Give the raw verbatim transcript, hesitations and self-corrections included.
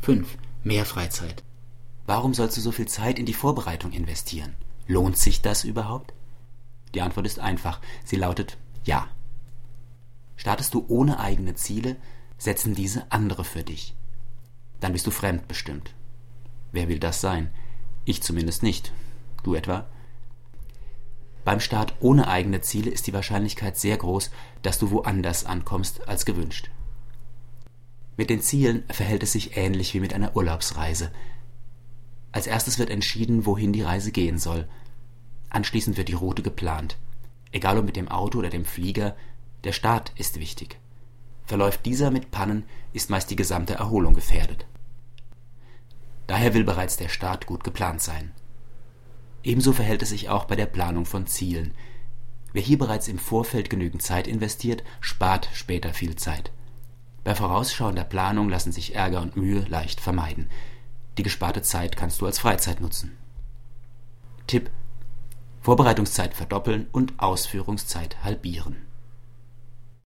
fünf. Mehr Freizeit. Warum sollst du so viel Zeit in die Vorbereitung investieren? Lohnt sich das überhaupt? Die Antwort ist einfach. Sie lautet ja. Startest du ohne eigene Ziele, setzen diese andere für dich. Dann bist du fremdbestimmt. Wer will das sein? Ich zumindest nicht. Du etwa? Beim Start ohne eigene Ziele ist die Wahrscheinlichkeit sehr groß, dass du woanders ankommst als gewünscht. Mit den Zielen verhält es sich ähnlich wie mit einer Urlaubsreise. Als erstes wird entschieden, wohin die Reise gehen soll. Anschließend wird die Route geplant. Egal ob mit dem Auto oder dem Flieger, der Start ist wichtig. Verläuft dieser mit Pannen, ist meist die gesamte Erholung gefährdet. Daher will bereits der Start gut geplant sein. Ebenso verhält es sich auch bei der Planung von Zielen. Wer hier bereits im Vorfeld genügend Zeit investiert, spart später viel Zeit. Bei vorausschauender Planung lassen sich Ärger und Mühe leicht vermeiden. Die gesparte Zeit kannst du als Freizeit nutzen. Tipp: Vorbereitungszeit verdoppeln und Ausführungszeit halbieren.